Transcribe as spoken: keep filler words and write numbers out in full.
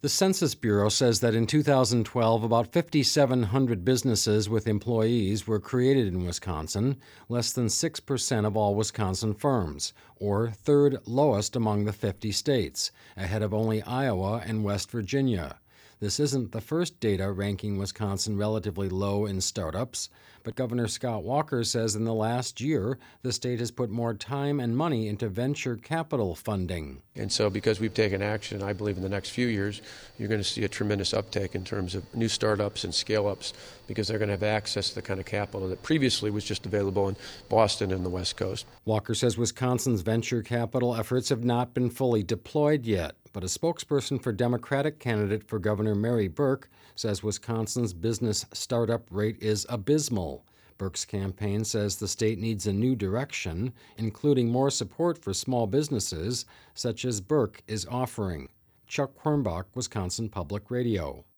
The Census Bureau says that in two thousand twelve, about five thousand seven hundred businesses with employees were created in Wisconsin, less than six percent of all Wisconsin firms, or third lowest among the fifty states, ahead of only Iowa and West Virginia. This isn't the first data ranking Wisconsin relatively low in startups, but Governor Scott Walker says in the last year, the state has put more time and money into venture capital funding. And so because we've taken action, I believe in the next few years, you're going to see a tremendous uptake in terms of new startups and scale-ups because they're going to have access to the kind of capital that previously was just available in Boston and the West Coast. Walker says Wisconsin's venture capital efforts have not been fully deployed yet, but a spokesperson for Democratic candidate for Governor Mary Burke says Wisconsin's business startup rate is abysmal. Burke's campaign says the state needs a new direction, including more support for small businesses, such as Burke is offering. Chuck Quirmbach, Wisconsin Public Radio.